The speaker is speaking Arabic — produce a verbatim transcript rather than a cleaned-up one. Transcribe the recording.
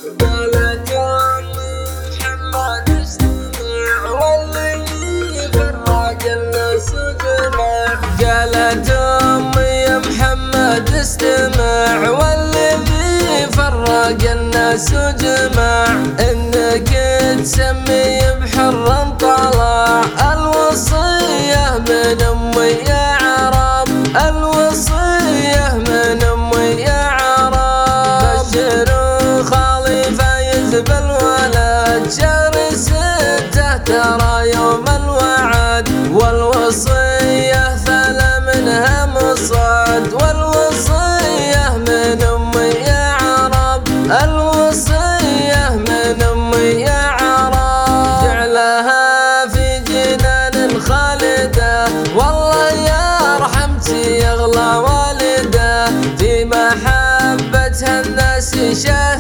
قالت أم محمد استمع واللي فرق الناس جمع. قالت أمي يا محمد استمع والذي فرق الناس جمع. إنك تسمي بحر طلع الوصية من أمي يا عرب، الوصية من أمي يا عرب. بشروا خليفة يذبل الولد شهر ستة ترى يوم الوعد. والوصية ثلا منها مصعد، والوصية من أمي يا عرب، الوصية من أمي يا عرب. جعلها في جنان خالدة والله يا رحمتي أغلى والدة. في محبتها الناس شاهدة